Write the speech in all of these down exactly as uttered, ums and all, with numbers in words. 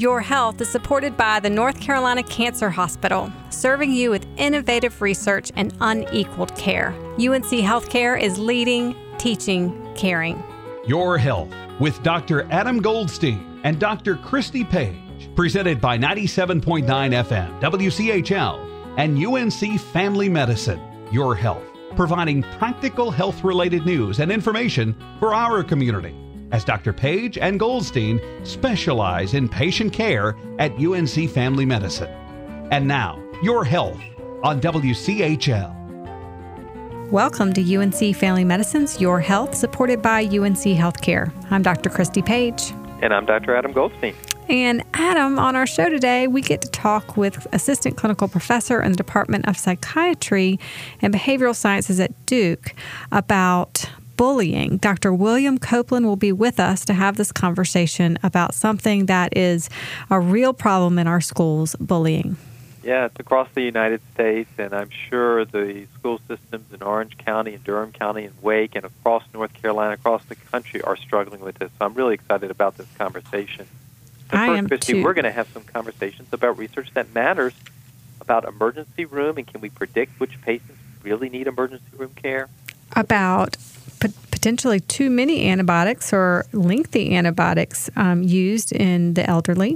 Your Health is supported by the North Carolina Cancer Hospital, serving you with innovative research and unequaled care. U N C Healthcare is leading, teaching, caring. Your Health with Doctor Adam Goldstein and Doctor Christy Page, presented by ninety-seven point nine F M, W C H L, and U N C Family Medicine. Your Health, providing practical health-related news and information for our community, as Doctor Page and Goldstein specialize in patient care at U N C Family Medicine. And now, Your Health on W C H L. Welcome to U N C Family Medicine's Your Health, supported by U N C Healthcare. I'm Doctor Christy Page. And I'm Doctor Adam Goldstein. And Adam, on our show today, we get to talk with Assistant Clinical Professor in the Department of Psychiatry and Behavioral Sciences at Duke about bullying. Doctor William Copeland will be with us to have this conversation about something that is a real problem in our schools, bullying. Yeah, it's across the United States, and I'm sure the school systems in Orange County and Durham County and Wake and across North Carolina, across the country are struggling with this. So I'm really excited about this conversation. So I first, am Christy, too. We're going to have some conversations about research that matters about emergency room, and can we predict which patients really need emergency room care? About p- potentially too many antibiotics or lengthy antibiotics um, used in the elderly.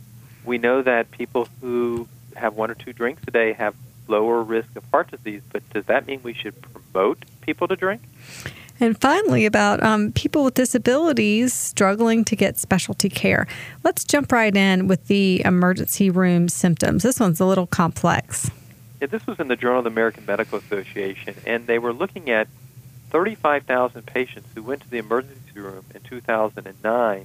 We know that people who have one or two drinks a day have lower risk of heart disease, but does that mean we should promote people to drink? And finally, about um, people with disabilities struggling to get specialty care. Let's jump right in with the emergency room symptoms. This one's a little complex. Yeah, this was in the Journal of the American Medical Association, and they were looking at thirty-five thousand patients who went to the emergency room in two thousand nine.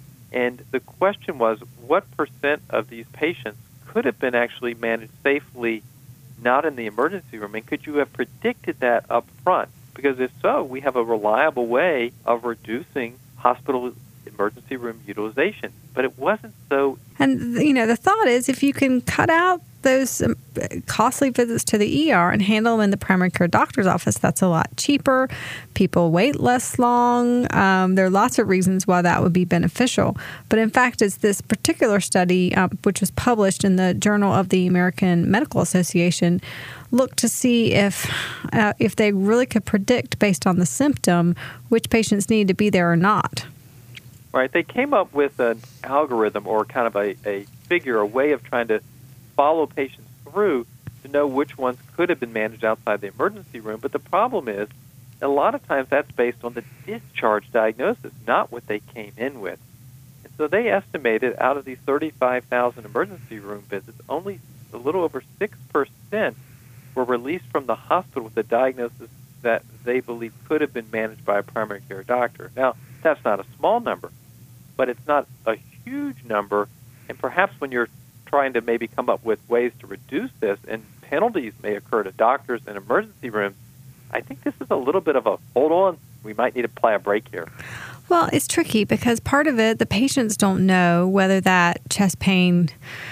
And the question was, what percent of these patients could have been actually managed safely not in the emergency room? And could you have predicted that up front? Because if so, we have a reliable way of reducing hospital emergency room utilization. But it wasn't so. And, you know, the thought is if you can cut out those um, costly visits to the E R and handle them in the primary care doctor's office, that's a lot cheaper. People wait less long. Um, there are lots of reasons why that would be beneficial. But in fact, it's this particular study, um, which was published in the Journal of the American Medical Association, looked to see if uh, if they really could predict based on the symptom which patients need to be there or not. Right. They came up with an algorithm or kind of a, a figure, a way of trying to follow patients through to know which ones could have been managed outside the emergency room. But the problem is, a lot of times that's based on the discharge diagnosis, not what they came in with. And so they estimated out of these thirty-five thousand emergency room visits, only a little over six percent were released from the hospital with a diagnosis that they believe could have been managed by a primary care doctor. Now, that's not a small number, but it's not a huge number. And perhaps when you're trying to maybe come up with ways to reduce this, and penalties may occur to doctors in emergency rooms, I think this is a little bit of a, hold on, we might need to apply a break here. Well, it's tricky because part of it, the patients don't know whether that chest pain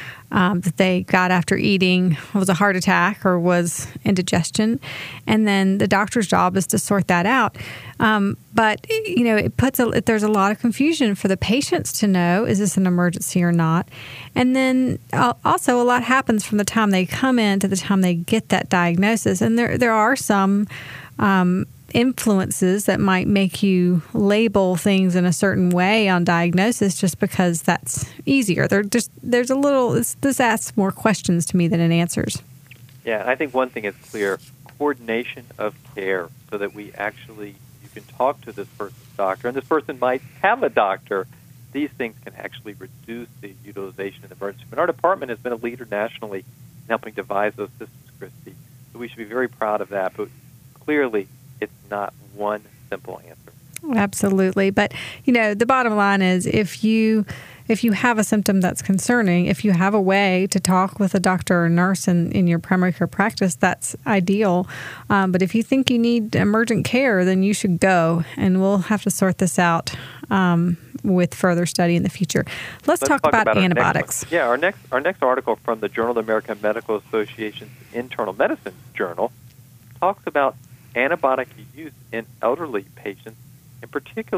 um, that they got after eating was a heart attack or was indigestion. And then the doctor's job is to sort that out. Um, but, you know, it puts a, there's a lot of confusion for the patients to know, is this an emergency or not? And then uh, also a lot happens from the time they come in to the time they get that diagnosis. And there there are some um, influences that might make you label things in a certain way on diagnosis just because that's easier. There just there's a little, this, this asks more questions to me than it answers. Yeah, I think one thing is clear, coordination of care so that we actually, you can talk to this person's doctor, and this person might have a doctor. These things can actually reduce the utilization in the emergency room. And our department has been a leader nationally in helping devise those systems, Christy. So we should be very proud of that. But clearly, it's not one simple answer. Absolutely. But, you know, the bottom line is if you if you have a symptom that's concerning, if you have a way to talk with a doctor or nurse in, in your primary care practice, that's ideal. Um, but if you think you need emergent care, then you should go, and we'll have to sort this out um, with further study in the future. Let's, Let's talk, talk about, about antibiotics. Yeah, our next our next article from the Journal of the American Medical Association's Internal Medicine Journal talks about antibiotic use in elderly patients, and particularly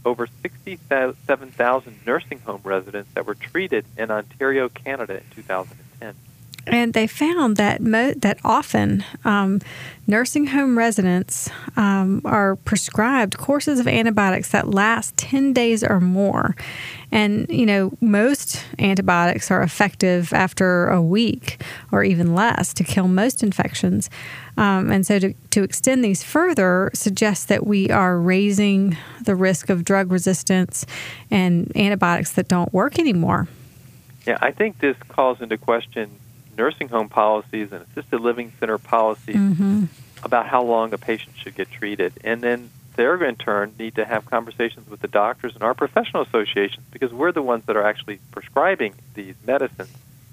over sixty-seven thousand nursing home residents that were treated in Ontario, Canada in two thousand ten. And they found that mo- that often um, nursing home residents um, are prescribed courses of antibiotics that last ten days or more. And, you know, most antibiotics are effective after a week or even less to kill most infections. Um, and so to, to extend these further suggests that we are raising the risk of drug resistance and antibiotics that don't work anymore. Yeah, I think this calls into question nursing home policies and assisted living center policies mm-hmm. about how long a patient should get treated. And then they're in turn need to have conversations with the doctors and our professional associations because we're the ones that are actually prescribing these medicines.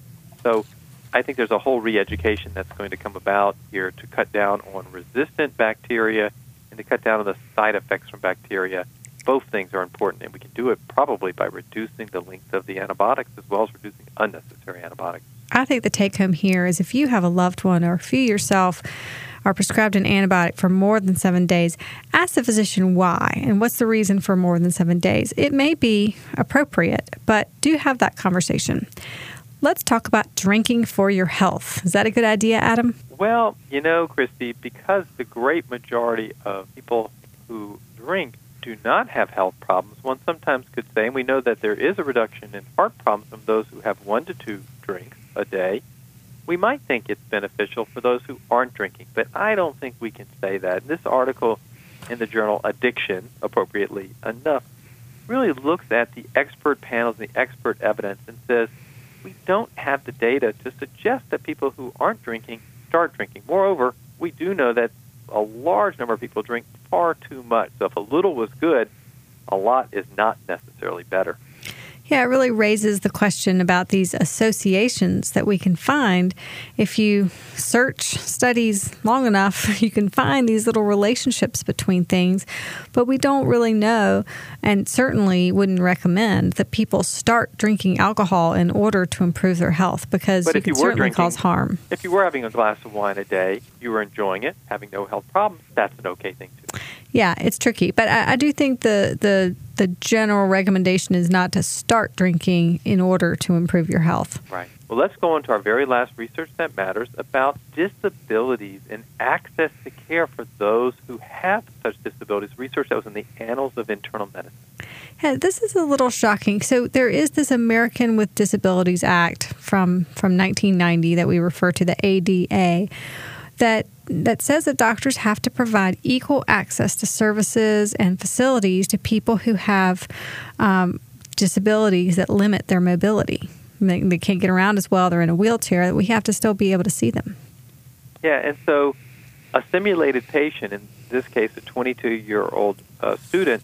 So I think there's a whole re-education that's going to come about here to cut down on resistant bacteria and to cut down on the side effects from bacteria. Both things are important, and we can do it probably by reducing the length of the antibiotics as well as reducing unnecessary antibiotics. I think the take-home here is if you have a loved one or if you yourself are prescribed an antibiotic for more than seven days, ask the physician why and what's the reason for more than seven days. It may be appropriate, but do have that conversation. Let's talk about drinking for your health. Is that a good idea, Adam? Well, you know, Christy, because the great majority of people who drink do not have health problems, one sometimes could say, and we know that there is a reduction in heart problems from those who have one to two drinks a day, we might think it's beneficial for those who aren't drinking. But I don't think we can say that. This article in the journal Addiction, appropriately enough, really looks at the expert panels and the expert evidence and says we don't have the data to suggest that people who aren't drinking start drinking. Moreover, we do know that a large number of people drink far too much. So if a little was good, a lot is not necessarily better. Yeah, it really raises the question about these associations that we can find. If you search studies long enough, you can find these little relationships between things, but we don't really know and certainly wouldn't recommend that people start drinking alcohol in order to improve their health because but it can you certainly drinking, cause harm. If you were having a glass of wine a day, you were enjoying it, having no health problems, that's an okay thing to do. Yeah, it's tricky, but I, I do think the, the the general recommendation is not to start drinking in order to improve your health. Right. Well, let's go on to our very last research that matters about disabilities and access to care for those who have such disabilities. Research that was in the Annals of Internal Medicine. Yeah, this is a little shocking. So there is this American with Disabilities Act from, from nineteen ninety that we refer to, the A D A, that that says that doctors have to provide equal access to services and facilities to people who have um, disabilities that limit their mobility. They, they can't get around as well. They're in a wheelchair. That we have to still be able to see them. Yeah, and so a simulated patient, in this case a twenty-two-year-old uh, student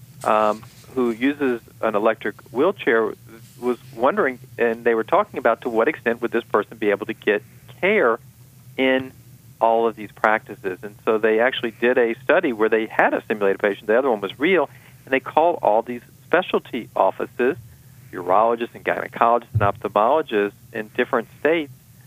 um, who uses an electric wheelchair, was wondering, and they were talking about to what extent would this person be able to get care in all of these practices. And so they actually did a study where they had a simulated patient. The other one was real, and they called all these specialty offices, urologists and gynecologists and ophthalmologists in different states,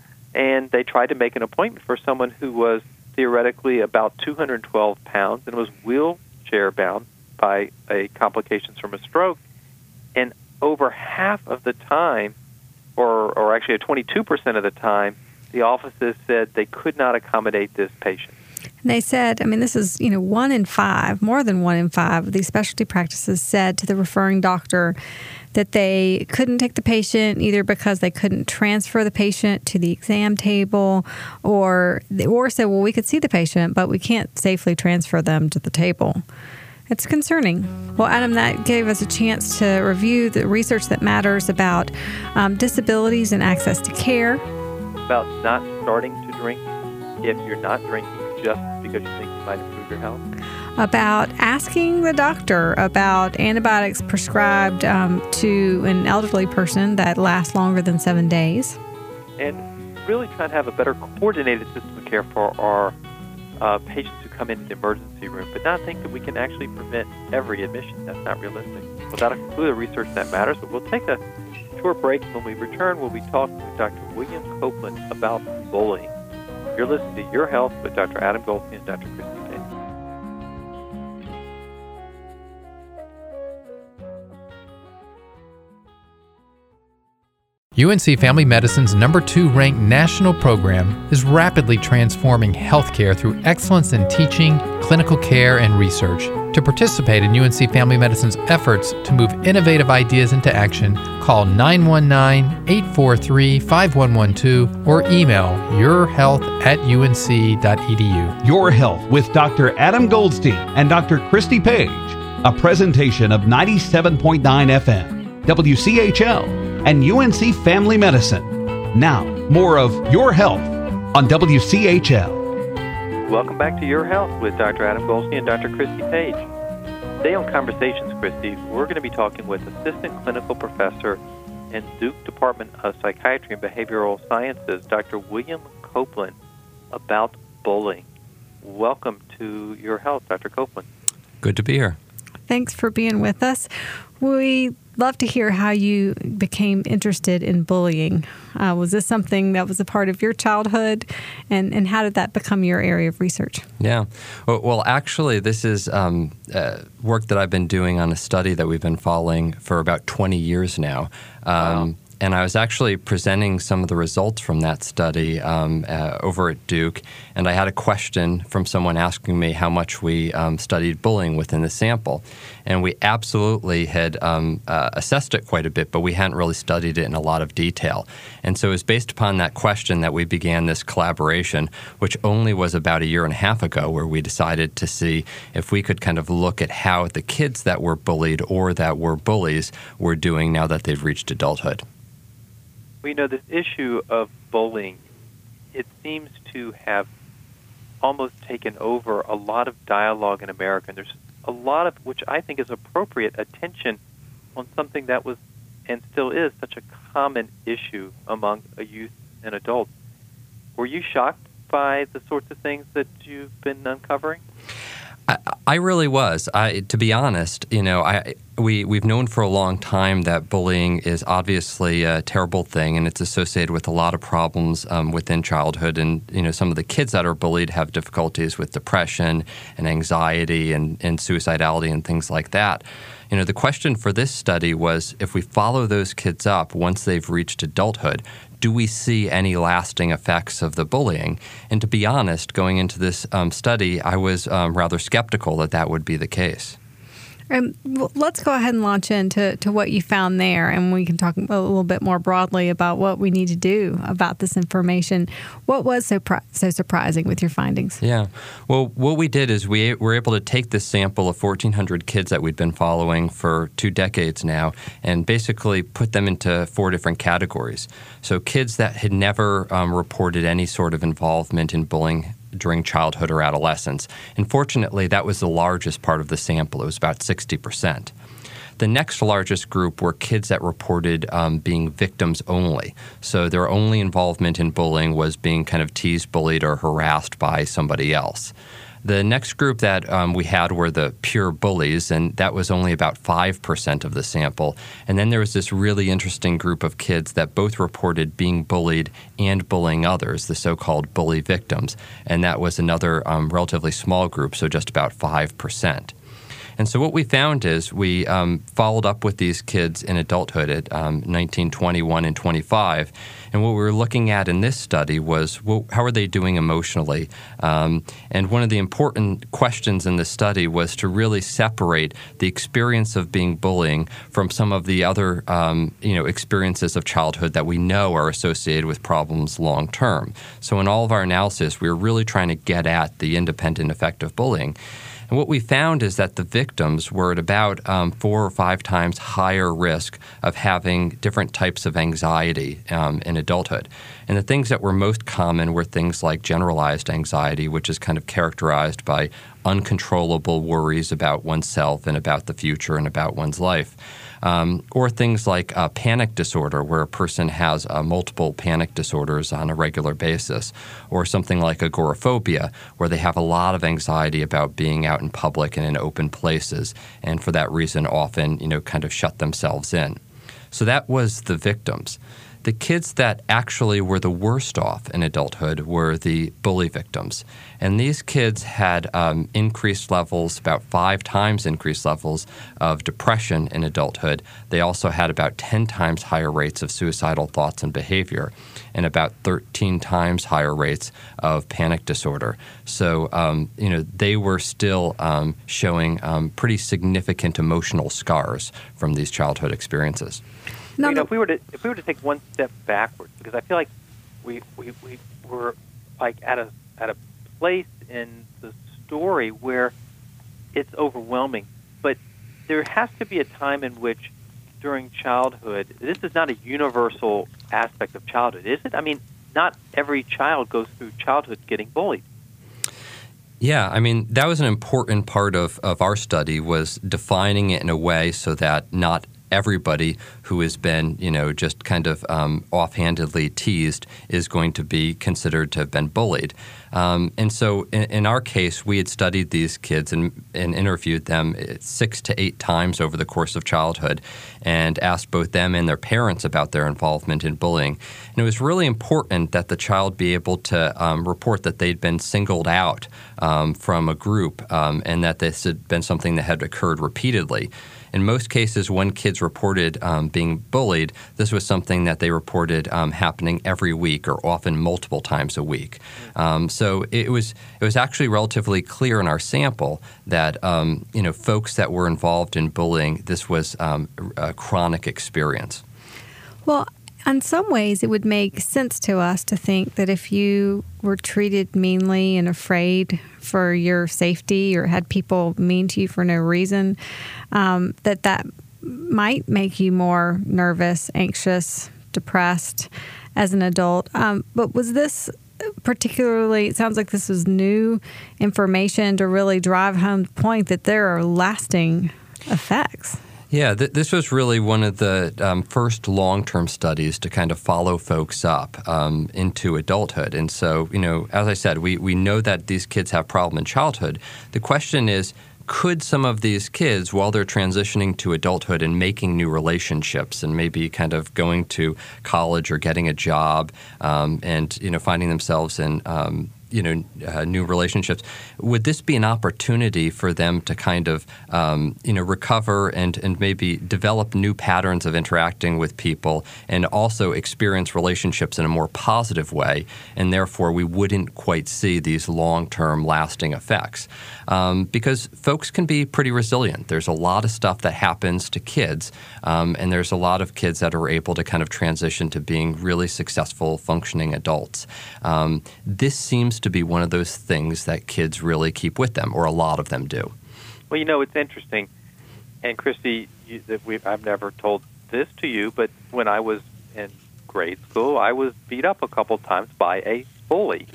and they tried to make an appointment for someone who was theoretically about two hundred twelve pounds and was wheelchair-bound by a complications from a stroke. And over half of the time, or, or actually twenty-two percent of the time, the offices said they could not accommodate this patient. And they said, I mean, this is, you know, one in five, more than one in five of these specialty practices said to the referring doctor that they couldn't take the patient either because they couldn't transfer the patient to the exam table or, or said, well, we could see the patient, but we can't safely transfer them to the table. It's concerning. Well, Adam, that gave us a chance to review the research that matters about um, disabilities and access to care. About not starting to drink if you're not drinking just because you think you might improve your health. About asking the doctor about antibiotics prescribed um, to an elderly person that lasts longer than seven days. And really trying to have a better coordinated system of care for our uh, patients who come into the emergency room, but not think that we can actually prevent every admission. That's not realistic. Well, that'll conclude the research that matters, but we'll take a short break. When we return, we'll be talking with Doctor William Copeland about bullying. You're listening to Your Health with Doctor Adam Goldstein and Doctor Christy Page. U N C Family Medicine's number two ranked national program is rapidly transforming healthcare through excellence in teaching, clinical care, and research. To participate in U N C Family Medicine's efforts to move innovative ideas into action, call nine one nine, eight four three, five one one two or email yourhealth at u n c dot e d u. Your Health with Doctor Adam Goldstein and Doctor Christy Page, a presentation of ninety-seven point nine F M, W C H L, and U N C Family Medicine. Now, more of Your Health on W C H L. Welcome back to Your Health with Doctor Adam Goldstein and Doctor Christy Page. Today on Conversations, Christy, we're going to be talking with Assistant Clinical Professor in Duke Department of Psychiatry and Behavioral Sciences, Doctor William Copeland, about bullying. Welcome to Your Health, Doctor Copeland. Good to be here. Thanks for being with us. We love to hear how you became interested in bullying. Uh, was this something that was a part of your childhood, and, and how did that become your area of research? Yeah. Well, well actually, this is um, uh, work that I've been doing on a study that we've been following for about twenty years now. Um, wow. And I was actually presenting some of the results from that study um, uh, over at Duke, and I had a question from someone asking me how much we um, studied bullying within the sample. And we absolutely had um, uh, assessed it quite a bit, but we hadn't really studied it in a lot of detail. And so it was based upon that question that we began this collaboration, which only was about a year and a half ago, where we decided to see if we could kind of look at how the kids that were bullied or that were bullies were doing now that they've reached adulthood. We know this issue of bullying, it seems to have almost taken over a lot of dialogue in America. And there's a lot of, which I think is appropriate, attention on something that was and still is such a common issue among a youth and adults. Were you shocked by the sorts of things that you've been uncovering? I, I really was. I, to be honest, you know, I we we've known for a long time that bullying is obviously a terrible thing, and it's associated with a lot of problems um, within childhood. And you know, some of the kids that are bullied have difficulties with depression and anxiety and, and suicidality and things like that. You know, the question for this study was, if we follow those kids up once they've reached adulthood, do we see any lasting effects of the bullying? And to be honest, going into this um, study, I was um, rather skeptical that that would be the case. Um, well, let's go ahead and launch into to what you found there, and we can talk a little bit more broadly about what we need to do about this information. What was so pri- so surprising with your findings? Yeah. Well, what we did is we were able to take this sample of fourteen hundred kids that we'd been following for two decades now and basically put them into four different categories. So kids that had never um, reported any sort of involvement in bullying during childhood or adolescence. And fortunately, that was the largest part of the sample. It was about sixty percent. The next largest group were kids that reported um, being victims only. So their only involvement in bullying was being kind of teased, bullied, or harassed by somebody else. The next group that um, we had were the pure bullies, and that was only about five percent of the sample. And then there was this really interesting group of kids that both reported being bullied and bullying others, the so-called bully victims. And that was another um, relatively small group, so just about five percent. And so what we found is we um, followed up with these kids in adulthood at um, nineteen, twenty-one, and twenty-five. And what we were looking at in this study was, well, how are they doing emotionally? Um, and one of the important questions in this study was to really separate the experience of being bullying from some of the other um, you know, experiences of childhood that we know are associated with problems long term. So in all of our analysis, we were really trying to get at the independent effect of bullying. And what we found is that the victims were at about um, four or five times higher risk of having different types of anxiety um, in adulthood. And the things that were most common were things like generalized anxiety, which is kind of characterized by uncontrollable worries about oneself and about the future and about one's life. Um, or things like uh, panic disorder, where a person has uh, multiple panic disorders on a regular basis, or something like agoraphobia, where they have a lot of anxiety about being out in public and in open places, and for that reason often, you know, kind of shut themselves in. So that was the victims. the kids that actually were the worst off in adulthood were the bully victims. And these kids had um, increased levels, about five times increased levels of depression in adulthood. They also had about ten times higher rates of suicidal thoughts and behavior, and about thirteen times higher rates of panic disorder. So, um, you know, they were still um, showing um, pretty significant emotional scars from these childhood experiences. No, you know, if we were to if we were to take one step backwards, because I feel like we we, we were like at a at a place in the story where it's overwhelming, but there has to be a time in which during childhood, this is not a universal aspect of childhood, is it? I mean, not every child goes through childhood getting bullied. Yeah, I mean, that was an important part of, of our study, was defining it in a way so that not everybody who has been, you know, just kind of um, offhandedly teased is going to be considered to have been bullied. Um, and so in, in our case, we had studied these kids and, and interviewed them six to eight times over the course of childhood and asked both them and their parents about their involvement in bullying. And it was really important that the child be able to um, report that they'd been singled out um, from a group um, and that this had been something that had occurred repeatedly. In most cases, when kids reported um, being bullied, this was something that they reported um, happening every week or often multiple times a week. Um, so it was it was actually relatively clear in our sample that um, you know folks that were involved in bullying, this was um, a chronic experience. Well, in some ways, it would make sense to us to think that if you were treated meanly and afraid for your safety or had people mean to you for no reason, um, that that might make you more nervous, anxious, depressed as an adult. Um, but was this particularly, it sounds like this was new information to really drive home the point that there are lasting effects. Yeah, th- this was really one of the um, first long-term studies to kind of follow folks up um, into adulthood. And so, you know, as I said, we, we know that these kids have problem in childhood. The question is, could some of these kids, while they're transitioning to adulthood and making new relationships and maybe kind of going to college or getting a job um, and, you know, finding themselves in um, you know, uh, new relationships, would this be an opportunity for them to kind of, um, you know, recover and, and maybe develop new patterns of interacting with people and also experience relationships in a more positive way, and therefore we wouldn't quite see these long-term lasting effects? Um, because folks can be pretty resilient. There's a lot of stuff that happens to kids, um, and there's a lot of kids that are able to kind of transition to being really successful, functioning adults. Um, this seems to be one of those things that kids really keep with them, or a lot of them do. Well, you know, it's interesting, and Christy, you, that we, I've never told this to you, but when I was in grade school, I was beat up a couple times by a bully.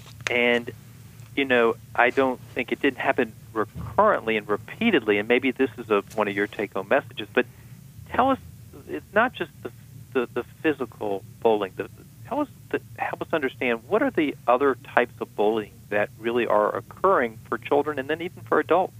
And, you know, I don't think it didn't happen recurrently and repeatedly, and maybe this is a, one of your take-home messages, but tell us, it's not just the, the, the physical bullying, the Tell us, to help us understand, what are the other types of bullying that really are occurring for children and then even for adults?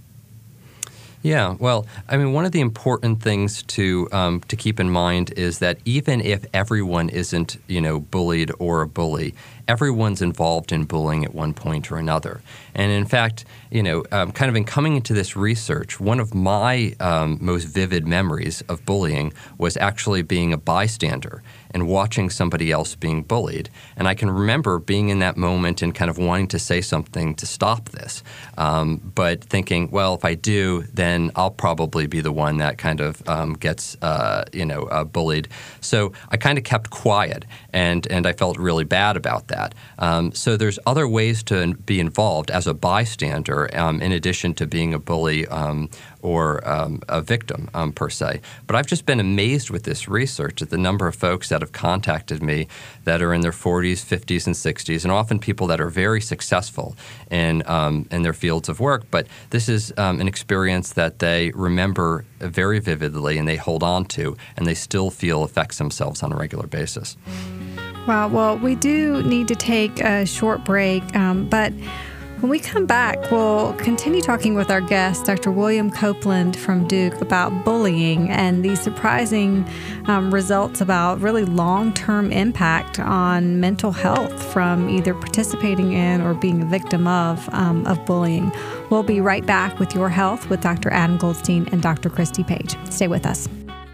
Yeah, well, I mean, one of the important things to um, to keep in mind is that even if everyone isn't, you know, bullied or a bully, everyone's involved in bullying at one point or another. And in fact, you know, um, kind of in coming into this research, one of my um, most vivid memories of bullying was actually being a bystander and watching somebody else being bullied. And I can remember being in that moment and kind of wanting to say something to stop this, um, but thinking, well, if I do, then I'll probably be the one that kind of um, gets, uh, you know, uh, bullied. So I kind of kept quiet, and, and I felt really bad about that. Um, so there's other ways to be involved as a bystander um, in addition to being a bully um, or um, a victim um, per se. But I've just been amazed with this research at the number of folks that have contacted me that are in their forties, fifties, and sixties, and often people that are very successful in um, in their fields of work. But this is um, an experience that they remember very vividly and they hold on to, and they still feel affects themselves on a regular basis. Wow. Well, we do need to take a short break, um, but When we come back, we'll continue talking with our guest, Doctor William Copeland from Duke, about bullying and the surprising um, results about really long-term impact on mental health from either participating in or being a victim of um, of bullying. We'll be right back with Your Health with Doctor Adam Goldstein and Doctor Christy Page. Stay with us.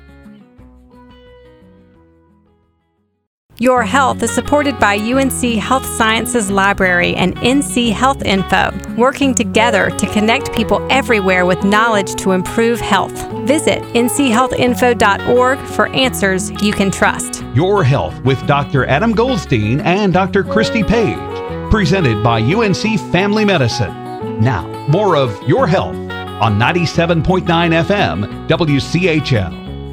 Your Health is supported by U N C Health Sciences Library and N C Health Info, working together to connect people everywhere with knowledge to improve health. Visit n c health info dot org for answers you can trust. Your Health with Doctor Adam Goldstein and Doctor Christy Page, presented by U N C Family Medicine. Now, more of Your Health on ninety-seven point nine F M W C H L.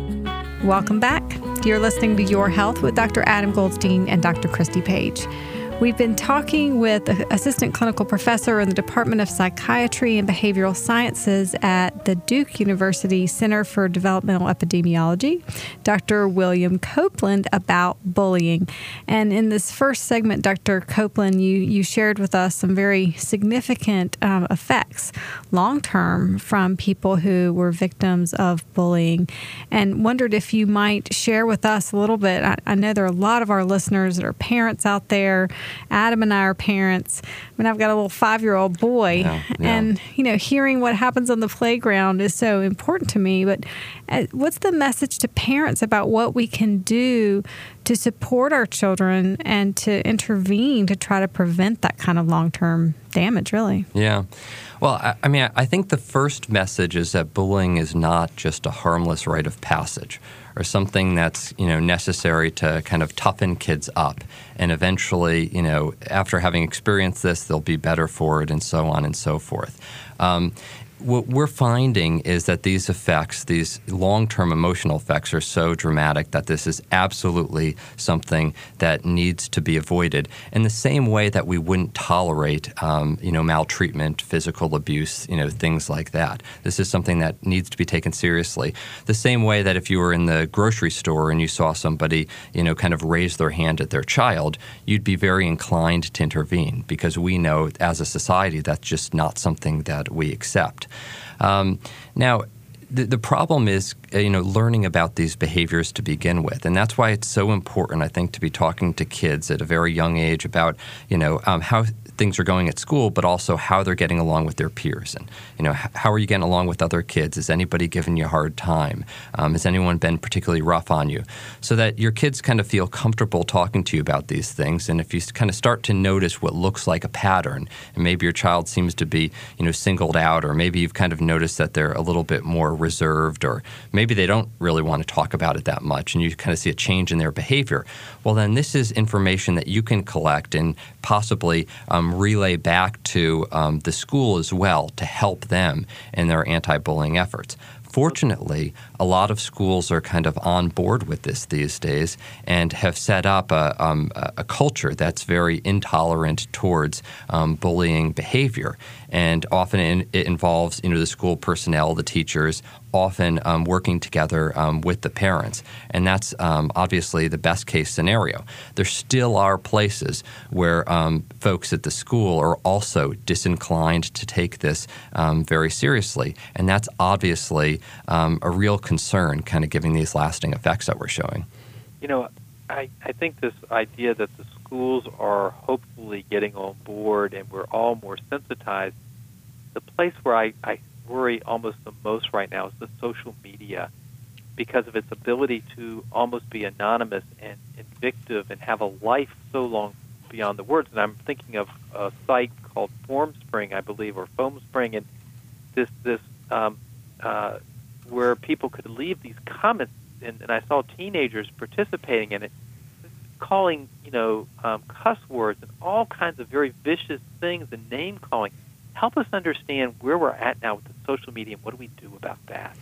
Welcome back. You're listening to Your Health with Doctor Adam Goldstein and Doctor Christy Page. We've been talking with Assistant Clinical Professor in the Department of Psychiatry and Behavioral Sciences at the Duke University Center for Developmental Epidemiology, Doctor William Copeland, about bullying. And in this first segment, Doctor Copeland, you, you shared with us some very significant um, effects long-term from people who were victims of bullying, and wondered if you might share with us a little bit. I, I know there are a lot of our listeners that are parents out there. Adam and I are parents. I mean, I've got a little five-year-old boy, yeah, yeah. and, you know, hearing what happens on the playground is so important to me. But uh, what's the message to parents about what we can do to support our children and to intervene to try to prevent that kind of long-term damage, really? Yeah. Well, I, I mean, I think the first message is that bullying is not just a harmless rite of passage or something that's, you know, necessary to kind of toughen kids up. And eventually, you know, after having experienced this, they'll be better for it and so on and so forth. Um, what we're finding is that these effects, these long-term emotional effects, are so dramatic that this is absolutely something that needs to be avoided. In the same way that we wouldn't tolerate, um, you know, maltreatment, physical abuse, you know, things like that. This is something that needs to be taken seriously. The same way that if you were in the grocery store and you saw somebody, you know, kind of raise their hand at their child, you'd be very inclined to intervene because we know as a society that's just not something that we accept. Um, now, the, the problem is, uh, you know, learning about these behaviors to begin with. And that's why it's so important, I think, to be talking to kids at a very young age about, you know, um, how things are going at school, but also how they're getting along with their peers. And, you know, how are you getting along with other kids? Is anybody giving you a hard time? Um, has anyone been particularly rough on you? So that your kids kind of feel comfortable talking to you about these things. And if you kind of start to notice what looks like a pattern, and maybe your child seems to be, you know, singled out, or maybe you've kind of noticed that they're a little bit more reserved, or maybe they don't really want to talk about it that much, and you kind of see a change in their behavior, well, then this is information that you can collect and possibly um, relay back to um, the school as well to help them in their anti-bullying efforts. Fortunately, a lot of schools are kind of on board with this these days and have set up a, um, a culture that's very intolerant towards um, bullying behavior. And often in, it involves, you know, the school personnel, the teachers, often um, working together um, with the parents. And that's um, obviously the best case scenario. There still are places where um, folks at the school are also disinclined to take this um, very seriously. And that's obviously um, a real concern, kind of giving these lasting effects that we're showing. You know, I, I think this idea that the schools are hopefully getting on board and we're all more sensitized, the place where I, I worry almost the most right now is the social media, because of its ability to almost be anonymous and invictive and have a life so long beyond the words. And I'm thinking of a site called FormSpring, I believe, or FoamSpring, and this this um, uh, where people could leave these comments, and, and I saw teenagers participating in it, calling, you know, um, cuss words and all kinds of very vicious things and name calling. Help us understand where we're at now with the social media and what do we do about that?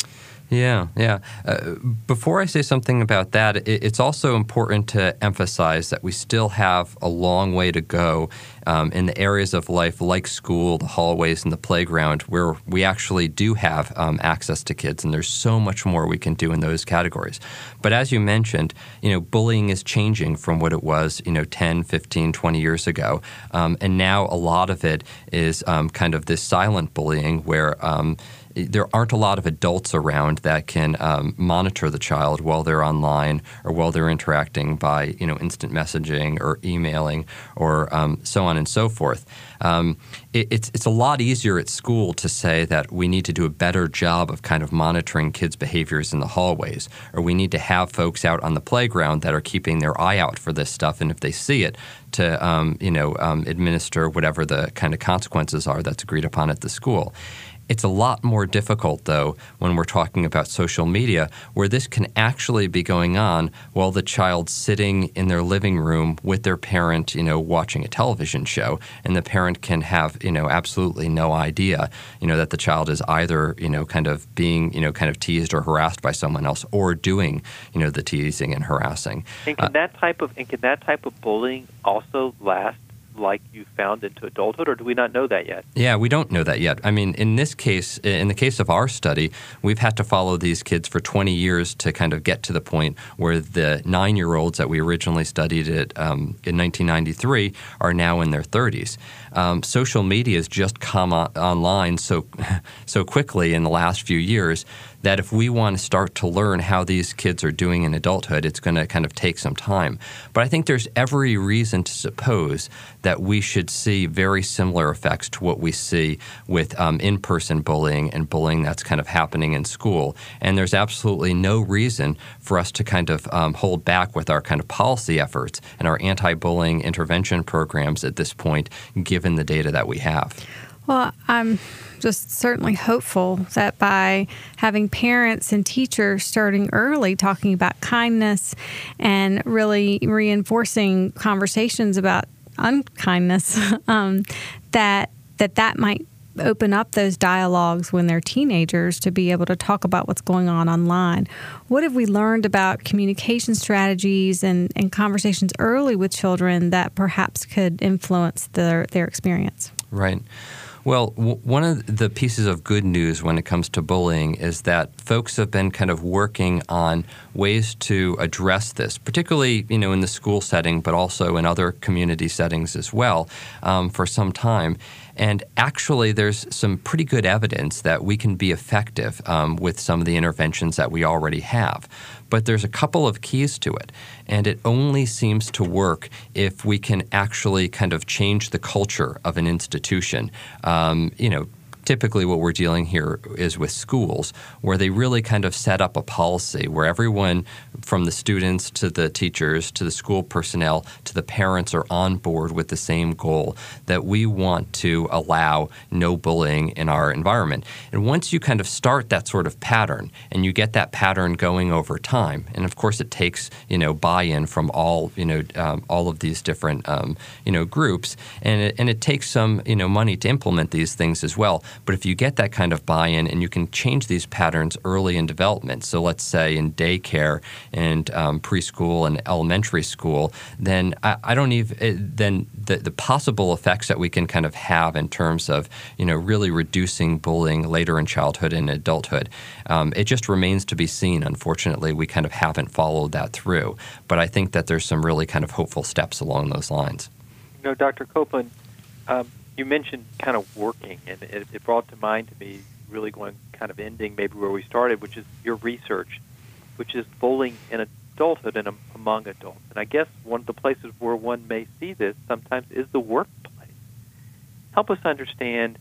Yeah, yeah. Uh, before I say something about that, it, it's also important to emphasize that we still have a long way to go um, in the areas of life like school, the hallways, and the playground, where we actually do have um, access to kids, and there's so much more we can do in those categories. But as you mentioned, you know, bullying is changing from what it was, you know, ten, fifteen, twenty years ago, um, and now a lot of it is um, kind of this silent bullying where um, there aren't a lot of adults around that can um, monitor the child while they're online or while they're interacting by, you know, instant messaging or emailing or um, so on and so forth. Um, it, it's it's a lot easier at school to say that we need to do a better job of kind of monitoring kids' behaviors in the hallways, or we need to have folks out on the playground that are keeping their eye out for this stuff, and if they see it, to um, you know um, administer whatever the kind of consequences are that's agreed upon at the school. It's a lot more difficult, though, when we're talking about social media, where this can actually be going on while the child's sitting in their living room with their parent, you know, watching a television show, and the parent can have, you know, absolutely no idea, you know, that the child is either, you know, kind of being, you know, kind of teased or harassed by someone else, or doing, you know, the teasing and harassing. And can uh, that type of and can that type of bullying also last like you found into adulthood, or do we not know that yet? Yeah, we don't know that yet. I mean, in this case, in the case of our study, we've had to follow these kids for twenty years to kind of get to the point where the nine-year-olds that we originally studied at, um, in nineteen ninety-three are now in their thirties. Um, social media has just come on, online so so quickly in the last few years that if we want to start to learn how these kids are doing in adulthood, it's going to kind of take some time. But I think there's every reason to suppose that we should see very similar effects to what we see with um, in-person bullying and bullying that's kind of happening in school. And there's absolutely no reason for us to kind of um, hold back with our kind of policy efforts and our anti-bullying intervention programs at this point, given the data that we have. Well, I'm just certainly hopeful that by having parents and teachers starting early talking about kindness and really reinforcing conversations about unkindness, um, that that that might open up those dialogues when they're teenagers to be able to talk about what's going on online. What have we learned about communication strategies and, and conversations early with children that perhaps could influence their, their experience? Right. Well, w- one of the pieces of good news when it comes to bullying is that folks have been kind of working on ways to address this, particularly, you know, in the school setting, but also in other community settings as well, um, for some time. And actually, there's some pretty good evidence that we can be effective um, with some of the interventions that we already have. But there's a couple of keys to it, and it only seems to work if we can actually kind of change the culture of an institution. Um, you know, typically what we're dealing here is with schools, where they really kind of set up a policy where everyone from the students to the teachers to the school personnel to the parents are on board with the same goal, that we want to allow no bullying in our environment. And once you kind of start that sort of pattern and you get that pattern going over time, and of course it takes, you know, buy-in from all, you know, um, all of these different, um, you know, groups, and it, and it takes some, you know, money to implement these things as well. But if you get that kind of buy-in and you can change these patterns early in development, so let's say in daycare and um, preschool and elementary school, then I, I don't even then the, the possible effects that we can kind of have in terms of, you know, really reducing bullying later in childhood and adulthood, um, it just remains to be seen. Unfortunately, we kind of haven't followed that through. But I think that there's some really kind of hopeful steps along those lines. You know, Doctor Copeland, um, you mentioned kind of working, and it, it brought to mind to me really going kind of ending maybe where we started, which is your research, which is bullying in adulthood and among adults. And I guess one of the places where one may see this sometimes is the workplace. Help us understand,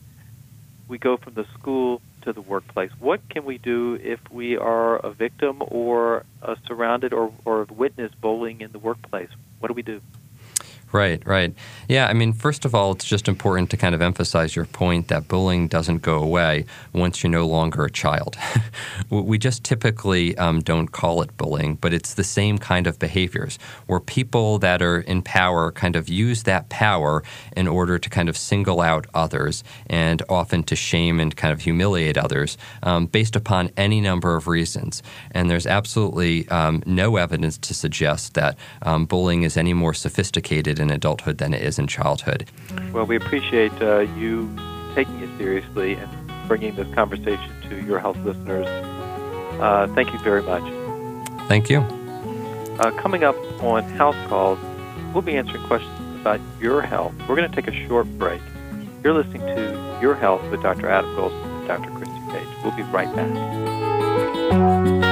we go from the school to the workplace. What can we do if we are a victim or a surrounded or, or witness bullying in the workplace? What do we do? Right, right. Yeah, I mean, first of all, it's just important to kind of emphasize your point that bullying doesn't go away once you're no longer a child. We just typically um, don't call it bullying, but it's the same kind of behaviors where people that are in power kind of use that power in order to kind of single out others and often to shame and kind of humiliate others um, based upon any number of reasons. And there's absolutely um, no evidence to suggest that um, bullying is any more sophisticated in adulthood than it is in childhood. Well, we appreciate uh, you taking it seriously and bringing this conversation to your health listeners. Uh, thank you very much. Thank you. Uh, coming up on House Calls, we'll be answering questions about your health. We're going to take a short break. You're listening to Your Health with Doctor Adam Goldstein and Doctor Christy Page. We'll be right back.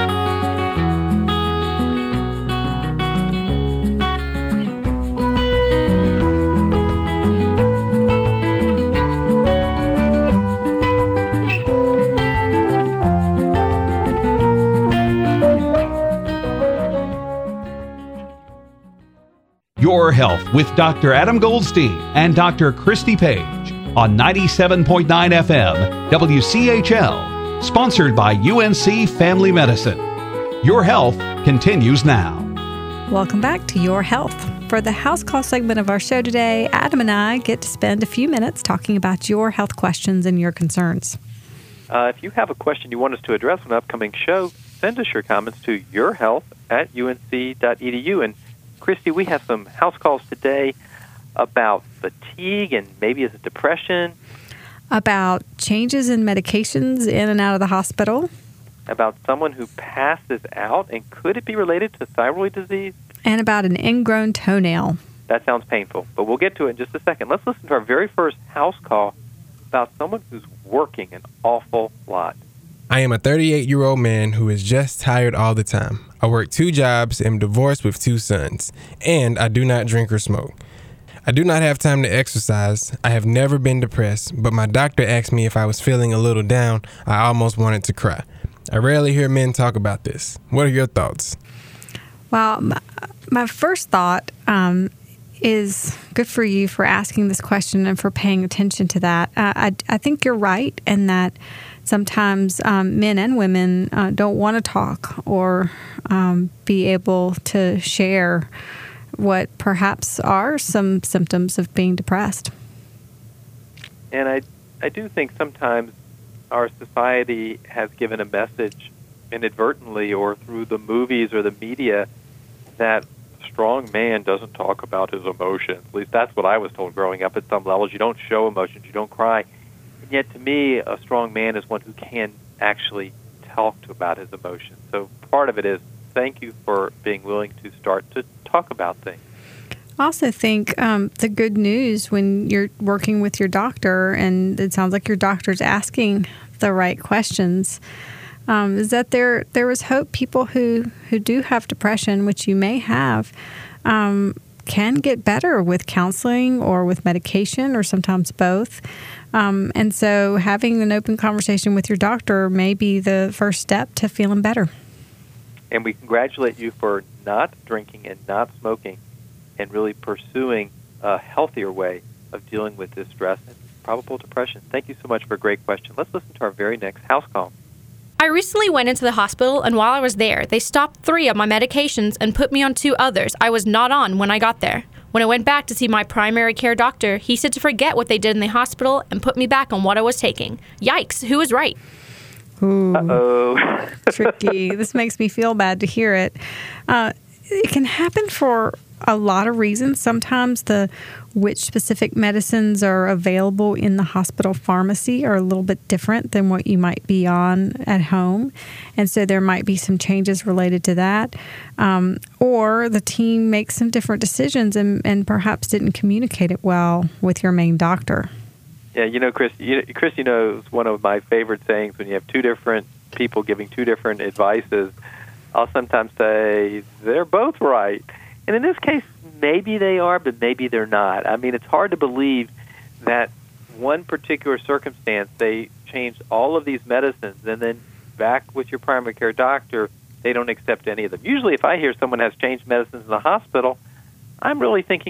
Your Health with Doctor Adam Goldstein and Doctor Christy Page on ninety-seven point nine F M W C H L, sponsored by U N C Family Medicine. Your Health continues now. Welcome back to Your Health. For the House Call segment of our show today, Adam and I get to spend a few minutes talking about your health questions and your concerns. Uh, if you have a question you want us to address on an upcoming show, send us your comments to yourhealth at U N C dot E D U. And Christy, we have some house calls today about fatigue and maybe is it depression. About changes in medications in and out of the hospital. About someone who passes out, and could it be related to thyroid disease? And about an ingrown toenail. That sounds painful, but we'll get to it in just a second. Let's listen to our very first house call about someone who's working an awful lot. I am a thirty-eight-year-old man who is just tired all the time. I work two jobs, am divorced with two sons, and I do not drink or smoke. I do not have time to exercise. I have never been depressed, but my doctor asked me if I was feeling a little down. I almost wanted to cry. I rarely hear men talk about this. What are your thoughts? Well, my, my first thought um, is good for you for asking this question and for paying attention to that. Uh, I, I think you're right in that sometimes um, men and women uh, don't want to talk or um, be able to share what perhaps are some symptoms of being depressed. And I, I do think sometimes our society has given a message inadvertently or through the movies or the media that a strong man doesn't talk about his emotions. At least that's what I was told growing up at some levels. You don't show emotions, you don't cry. And yet to me, a strong man is one who can actually talk to about his emotions. So part of it is thank you for being willing to start to talk about things. I also think um, the good news when you're working with your doctor, and it sounds like your doctor's asking the right questions, um, is that there there is hope. People who, who do have depression, which you may have, um, can get better with counseling or with medication or sometimes both. Um, and so having an open conversation with your doctor may be the first step to feeling better. And we congratulate you for not drinking and not smoking and really pursuing a healthier way of dealing with this stress and probable depression. Thank you so much for a great question. Let's listen to our very next house call. I recently went into the hospital, and while I was there, they stopped three of my medications and put me on two others I was not on when I got there. When I went back to see my primary care doctor, he said to forget what they did in the hospital and put me back on what I was taking. Yikes, who was right? Ooh, Uh-oh. tricky. This makes me feel bad to hear it. Uh, it can happen for a lot of reasons. Sometimes the which specific medicines are available in the hospital pharmacy are a little bit different than what you might be on at home. And so there might be some changes related to that. Um, or the team makes some different decisions and, and perhaps didn't communicate it well with your main doctor. Yeah, you know, Chris, you, Christy knows one of my favorite sayings when you have two different people giving two different advices. I'll sometimes say, they're both right. And in this case, maybe they are, but maybe they're not. I mean, it's hard to believe that one particular circumstance, they changed all of these medicines, and then back with your primary care doctor, they don't accept any of them. Usually if I hear someone has changed medicines in the hospital, I'm really thinking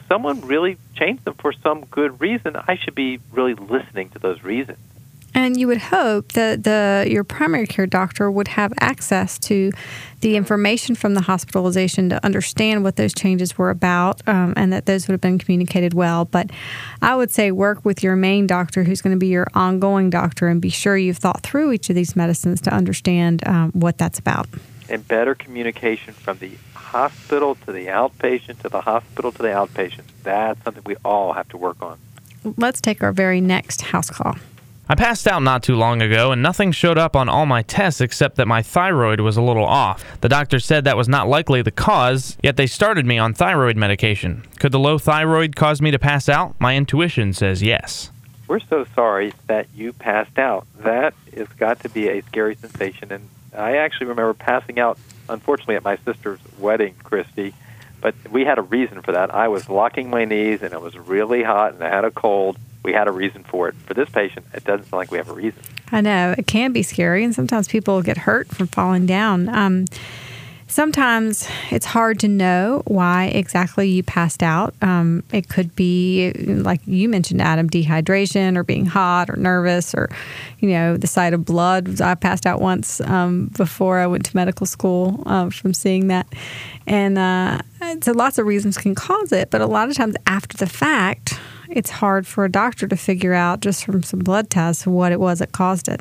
someone really changed them for some good reason, I should be really listening to those reasons. And you would hope that the your primary care doctor would have access to the information from the hospitalization to understand what those changes were about, um, and that those would have been communicated well. But I would say work with your main doctor, who's going to be your ongoing doctor, and be sure you've thought through each of these medicines to understand um, what that's about. And better communication from the hospital to the outpatient to the hospital to the outpatient. That's something we all have to work on. Let's take our very next house call. I passed out not too long ago, and nothing showed up on all my tests except that my thyroid was a little off. The doctor said that was not likely the cause, yet they started me on thyroid medication. Could the low thyroid cause me to pass out? My intuition says yes. We're so sorry that you passed out. That has got to be a scary sensation, and I actually remember passing out, unfortunately, at my sister's wedding, Christy, but we had a reason for that. I was locking my knees, and it was really hot, and I had a cold. We had a reason for it. For this patient, it doesn't sound like we have a reason. I know. It can be scary, and sometimes people get hurt from falling down. Um, sometimes it's hard to know why exactly you passed out. Um, it could be, like you mentioned, Adam, dehydration or being hot or nervous or, you know, the sight of blood. I passed out once um, before I went to medical school uh, from seeing that. And uh, so lots of reasons can cause it, but a lot of times after the fact, it's hard for a doctor to figure out just from some blood tests what it was that caused it.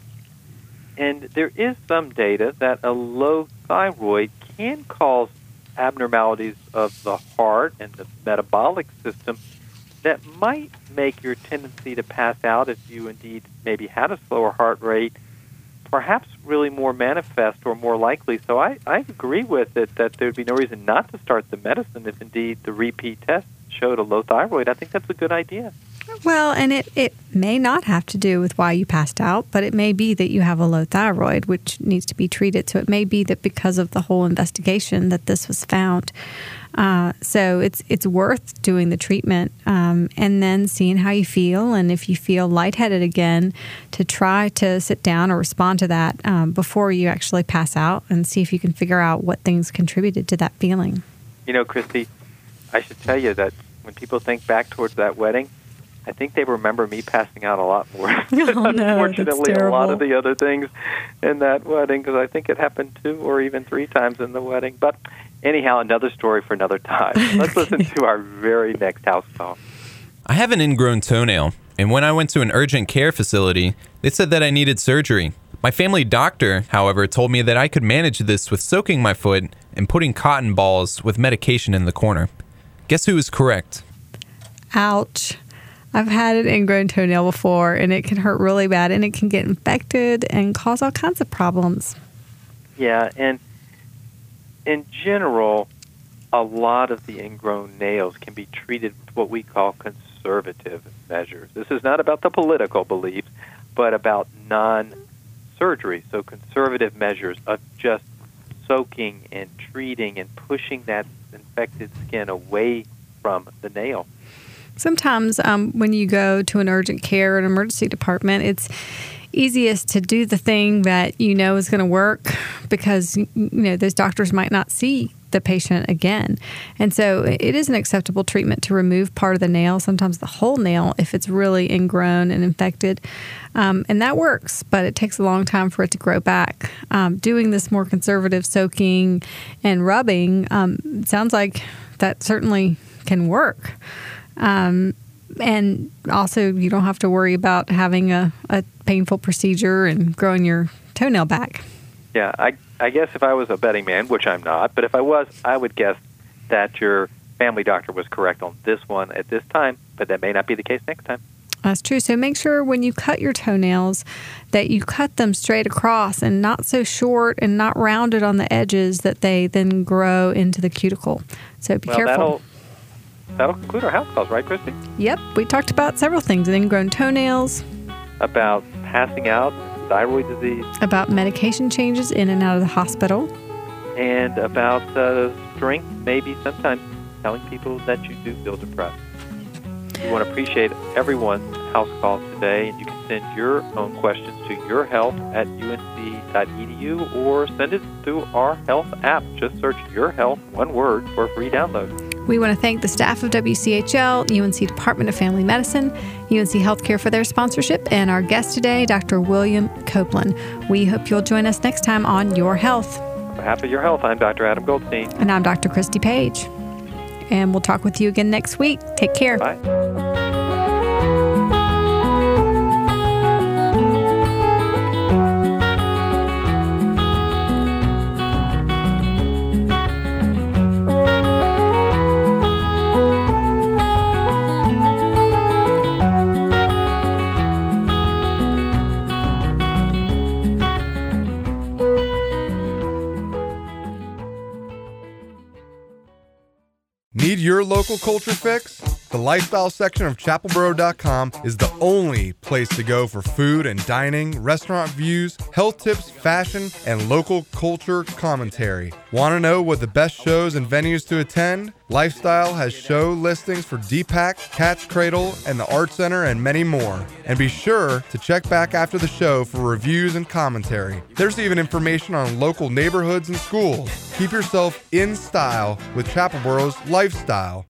And there is some data that a low thyroid can cause abnormalities of the heart and the metabolic system that might make your tendency to pass out if you indeed maybe had a slower heart rate perhaps really more manifest or more likely. So I, I agree with it that there would be no reason not to start the medicine if indeed the repeat test showed a low thyroid. I think that's a good idea. Well, and it, it may not have to do with why you passed out, but it may be that you have a low thyroid, which needs to be treated. So it may be that because of the whole investigation that this was found. Uh, so it's it's worth doing the treatment um, and then seeing how you feel. And if you feel lightheaded again, to try to sit down or respond to that um, before you actually pass out and see if you can figure out what things contributed to that feeling. You know, Christy, I should tell you that when people think back towards that wedding, I think they remember me passing out a lot more. Oh, no, Unfortunately, a lot of the other things in that wedding, because I think it happened two or even three times in the wedding. But anyhow, another story for another time. Let's listen to our very next house call. I have an ingrown toenail, and when I went to an urgent care facility, they said that I needed surgery. My family doctor, however, told me that I could manage this with soaking my foot and putting cotton balls with medication in the corner. Guess who was correct? Ouch. I've had an ingrown toenail before, and it can hurt really bad, and it can get infected and cause all kinds of problems. Yeah, and in general, a lot of the ingrown nails can be treated with what we call conservative measures. This is not about the political beliefs, but about non-surgery. So conservative measures of just soaking and treating and pushing that infected skin away from the nail. Sometimes um, when you go to an urgent care or an emergency department, it's easiest to do the thing that you know is going to work because, you know, those doctors might not see the patient again. And so it is an acceptable treatment to remove part of the nail, sometimes the whole nail, if it's really ingrown and infected. Um, and that works, but it takes a long time for it to grow back. Um, doing this more conservative soaking and rubbing um, sounds like that certainly can work. Um, and also, you don't have to worry about having a, a painful procedure and growing your toenail back. Yeah, I, I guess if I was a betting man, which I'm not, but if I was, I would guess that your family doctor was correct on this one at this time, but that may not be the case next time. That's true. So make sure when you cut your toenails that you cut them straight across and not so short and not rounded on the edges that they then grow into the cuticle. So be well, careful. That'll, that'll conclude our house calls, right, Christy? Yep. We talked about several things. Ingrown toenails. About passing out, thyroid disease. About medication changes in and out of the hospital. And about uh, strength, maybe sometimes telling people that you do feel depressed. We want to appreciate everyone's house calls today, and you can send your own questions to yourhealth at U N C dot E D U or send it through our health app. Just search Your Health, one word, for a free download. We want to thank the staff of W C H L, U N C Department of Family Medicine, U N C Healthcare for their sponsorship, and our guest today, Doctor William Copeland. We hope you'll join us next time on Your Health. On behalf of Your Health, I'm Doctor Adam Goldstein. And I'm Doctor Christy Page. And we'll talk with you again next week. Take care. Bye. Need your local culture fix? The lifestyle section of chapel boro dot com is the only place to go for food and dining, restaurant views, health tips, fashion, and local culture commentary. Want to know what the best shows and venues to attend? Lifestyle has show listings for D PAC, Cat's Cradle, and the Art Center, and many more. And be sure to check back after the show for reviews and commentary. There's even information on local neighborhoods and schools. Keep yourself in style with Chapel Boro's Lifestyle.